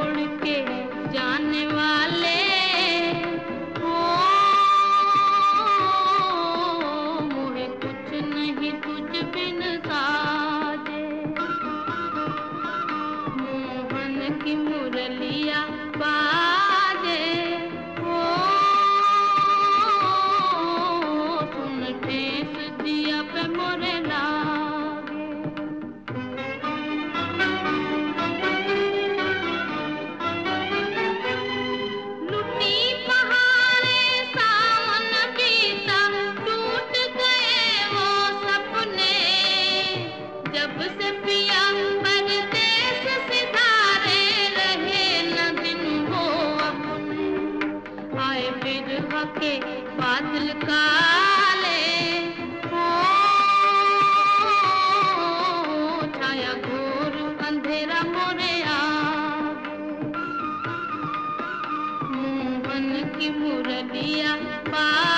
छोड़ के जाने वाले हो, मोहे कुछ नहीं तुझ बिन साजे। मोहन की मुरलिया बाजे हो, सुन ठेस दिया पे मोरे लागे। लुटी पहाड़े सावन बीता, टूट गए वो सपने, जब से पिया परदेस सिधारे रहे न दिन वो अपने। आए बिरह के बादल काले हो, छाया घोर अंधेरा मोरे आगे। मोहन की मुरलिया